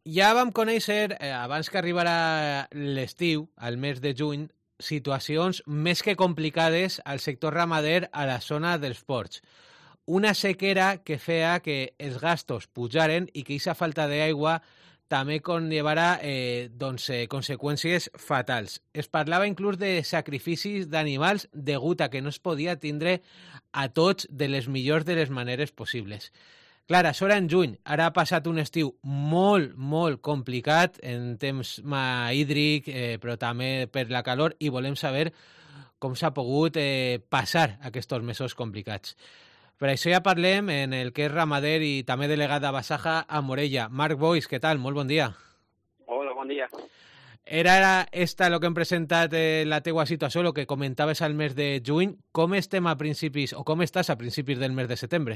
Ja vam conèixer, abans que arribara l'estiu, al mes de juny, situacions més que complicades al sector ramader a la zona dels ports. Una sequera que feia que els gastos pujaren i que aquesta falta d'aigua també conllevara conseqüències fatals. Es parlava inclús de sacrificis d'animals degut a que no es podia tindre a tots de les millors de les maneres possibles. Clar, això era en juny. Ara ha passat un estiu molt, molt complicat en temps hídric, però també per la calor, i volem saber com s'ha pogut passar aquests mesos complicats. Per això ja parlem en el que és ramader i també delegat a Basaja a Morella. Marc Boix, què tal? Molt bon dia. Hola, bon dia. Era esta el que hem presentat la teua situació, el que comentaves al mes de juny. Com estem a principis, o com estàs a principis del mes de setembre?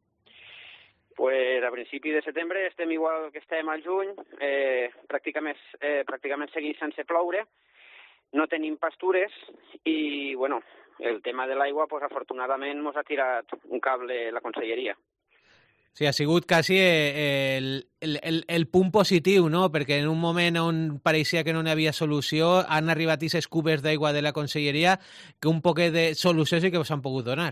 Pues a principi de setembre estem igual que estem al juny, pràcticament segueix sense ploure, no tenim pastures i, bueno, el tema de l'aigua, pues, afortunadament, ens ha tirat un cable la conselleria. Sí, ha sigut quasi el punt positiu, no? Perquè en un moment on pareixia que no n'hi havia solució, han arribat aquestes cubes d'aigua de la conselleria que un poquet de solució sí que us han pogut donar.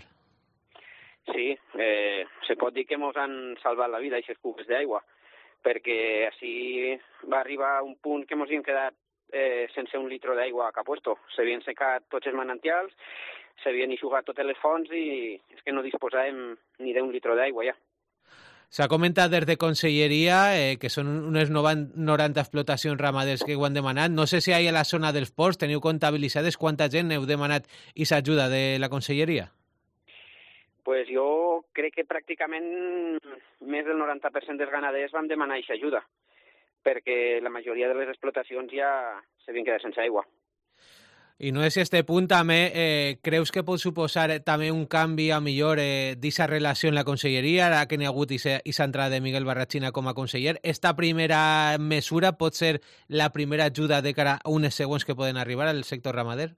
Sí, se pot dir que ens han salvat la vida, aquestes cubes d'aigua, perquè així va arribar un punt que ens hem quedat sense un litre d'aigua a cap puesto. S'havien secat tots els manantials, s'havien eixugat totes les fonts i és que no disposàvem ni d'un litre d'aigua ja. S'ha comentat des de conselleria que són unes 90 explotacions ramaders que ho han demanat. No sé si a la zona dels ports teniu comptabilitzades quanta gent heu demanat aquesta ajuda de la conselleria. Pues jo crec que pràcticament més del 90% dels ganaders vam demanar aquesta ajuda, perquè la majoria de les explotacions ja s'havien quedat sense aigua. I no sé si a este punt també creus que pot suposar també un canvi a millor d'aquesta relació en la conselleria, ara que n'hi ha hagut aquesta entrada de Miguel Barrachina com a conseller. Esta primera mesura pot ser la primera ajuda de cara a unes següents que poden arribar al sector ramader?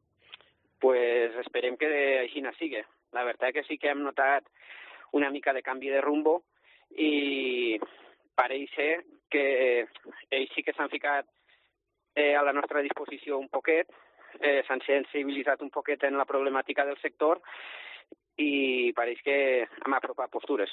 Pues esperem que així no sigui. La veritat que sí que hem notat una mica de canvi de rumbo i pareix ser que ells sí que s'han ficat a la nostra disposició un poquet, s'han sensibilitzat un poquet en la problemàtica del sector i pareix que hem apropat postures.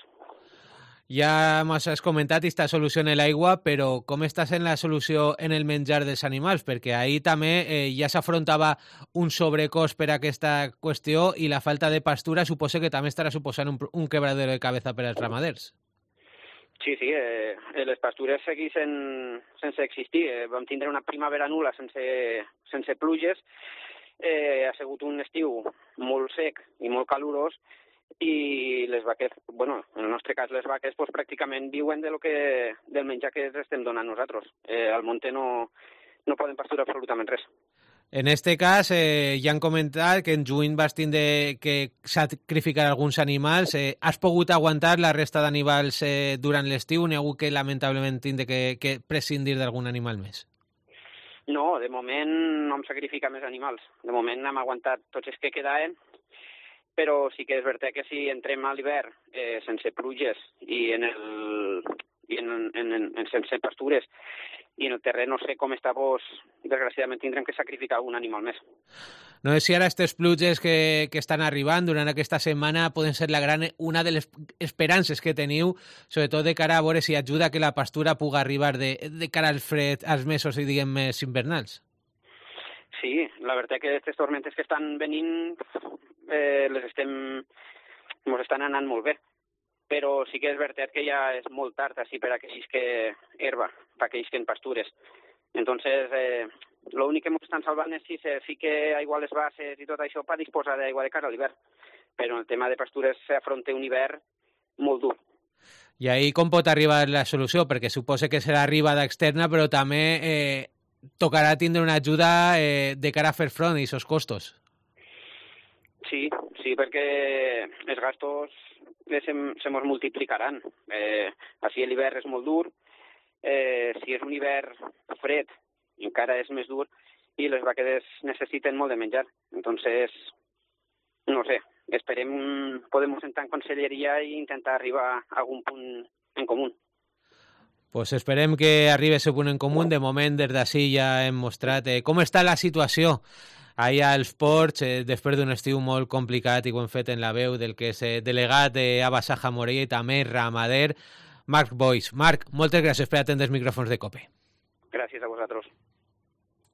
Ja m'has comentat aquesta solució en l'aigua, però com estàs en la solució en el menjar dels animals? Perquè ahir també ja s'afrontava un sobrecost per aquesta qüestió i la falta de pastura suposa que també estarà suposant un quebradero de cabeza per als ramaders. Sí, les pastures segueixen sense existir. Vam tindre una primavera nul·la sense pluges, ha sigut un estiu molt sec i molt calorós, i les vaques, bueno, en el nostre cas les vaques, pues, pràcticament viuen del menjar que els estem donant nosaltres. Al monte no poden pasturar absolutament res. En este cas, ja han comentat que en juny vas tindre que sacrificar alguns animals. Has pogut aguantar la resta d'animals durant l'estiu? N'hi ha hagut que lamentablement tindre que prescindir d'algun animal més? No, de moment no hem sacrificat més animals. De moment hem aguantat tots els que quedaven, però sí que és veritat que si entrem a l'hivern sense pluges i sense pastures i en el terreny no sé com està, doncs, desgraciadament tindrem que sacrificar algun animal més. No sé si ara aquestes pluges que estan arribant durant aquesta setmana poden ser una de les esperances que teniu, sobretot de cara a veure si ajuda que la pastura pugui arribar de cara al fred, als mesos, diguem, més invernals. Sí, la veritat que aquestes tormentes que estan venint ens estan anant molt bé, però sí que és veritat que ja és molt tard així per aquells que herba, per aquells que en pastures. Entonces, l'únic que ens estan salvant és si se fica aigua a les bases i tot això per disposar d'aigua de cara a l'hivern. Però en el tema de pastures s'afronta un hivern molt dur. I ahir com pot arribar la solució? Perquè suposa que serà arribada externa, però també tocarà tindre una ajuda de cara a fer front a aquests costos. Sí, perquè els gastos se mos multiplicaran. Així l'hivern és molt dur, si és un hivern fred encara és més dur i les vaques necessiten molt de menjar. Entonces, no sé, podem sentar en conselleria i intentar arribar a algun punt en comú. Pues esperem que arribi a ser punt en comú. De moment, des d'ací ja hem mostrat com està la situació allà als ports, després d'un estiu molt complicat, i ho hem fet en la veu del que és delegat d'Ava Saja Morella i també ramader, Marc Boix. Marc, moltes gràcies per atendre els micròfons de COPE. Gràcies a vosaltres.